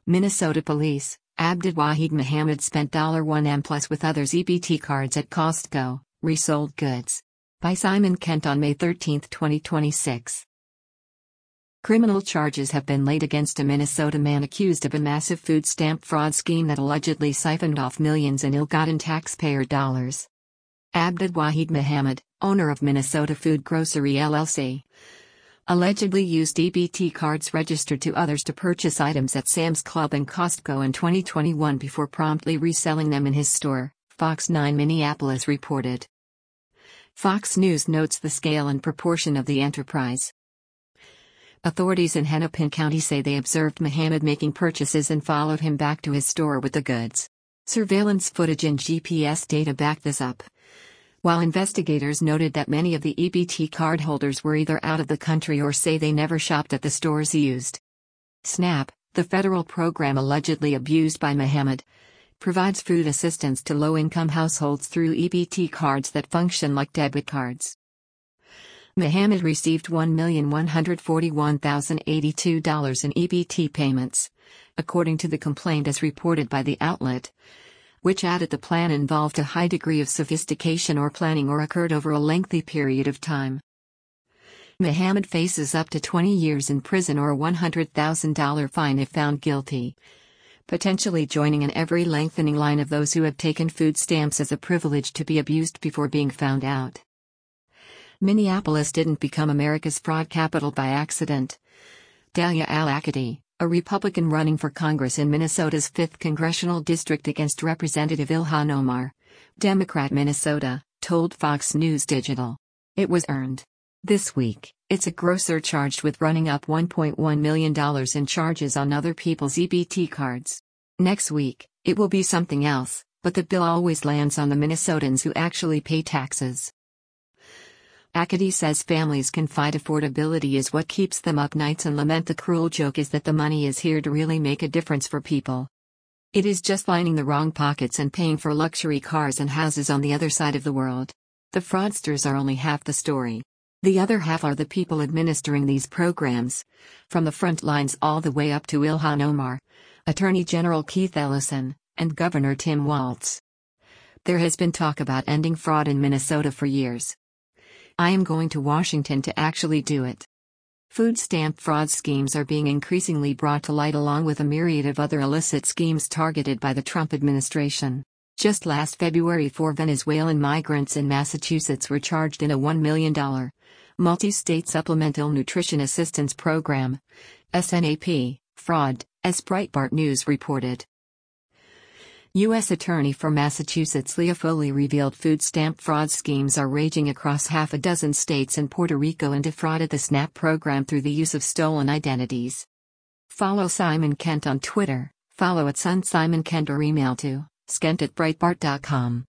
Minnesota police, Abdul Wahid Muhammad spent $1M plus with others' EBT cards at Costco, resold goods. By Simon Kent on May 13, 2026. Criminal charges have been laid against a Minnesota man accused of a massive food stamp fraud scheme that allegedly siphoned off millions in ill-gotten taxpayer dollars. Abdul Wahid Muhammad, owner of Minnesota Food Grocery LLC, allegedly used EBT cards registered to others to purchase items at Sam's Club and Costco in 2021 before promptly reselling them in his store, Fox 9 Minneapolis reported. Fox News notes the scale and proportion of the enterprise. Authorities in Hennepin County say they observed Muhammad making purchases and followed him back to his store with the goods. Surveillance footage and GPS data back this up. While investigators noted that many of the EBT cardholders were either out of the country or say they never shopped at the stores used. SNAP, the federal program allegedly abused by Muhammad, provides food assistance to low-income households through EBT cards that function like debit cards. Muhammad received $1,141,082 in EBT payments, according to the complaint as reported by the outlet, which added the plan involved a high degree of sophistication or planning or occurred over a lengthy period of time. Muhammad faces up to 20 years in prison or a $100,000 fine if found guilty, potentially joining an ever-lengthening line of those who have taken food stamps as a privilege to be abused before being found out. Minneapolis didn't become America's fraud capital by accident. Dalia Al-Akadi, a Republican running for Congress in Minnesota's 5th Congressional District against Representative Ilhan Omar, Democrat Minnesota, told Fox News Digital. It was earned. This week, it's a grocer charged with running up $1.1 million in charges on other people's EBT cards. Next week, it will be something else, but the bill always lands on the Minnesotans who actually pay taxes. Akadi says families can fight affordability is what keeps them up nights and lament the cruel joke is that the money is here to really make a difference for people. It is just lining the wrong pockets and paying for luxury cars and houses on the other side of the world. The fraudsters are only half the story. The other half are the people administering these programs, from the front lines all the way up to Ilhan Omar, Attorney General Keith Ellison, and Governor Tim Walz. There has been talk about ending fraud in Minnesota for years. I am going to Washington to actually do it. Food stamp fraud schemes are being increasingly brought to light along with a myriad of other illicit schemes targeted by the Trump administration. Just last February, 4 Venezuelan migrants in Massachusetts were charged in a $1 million multi-state supplemental nutrition assistance program, SNAP, fraud, as Breitbart News reported. U.S. Attorney for Massachusetts Leah Foley revealed food stamp fraud schemes are raging across half a dozen states and Puerto Rico and defrauded the SNAP program through the use of stolen identities. Follow Simon Kent on Twitter, follow @SunSimonKent or email to skent@breitbart.com.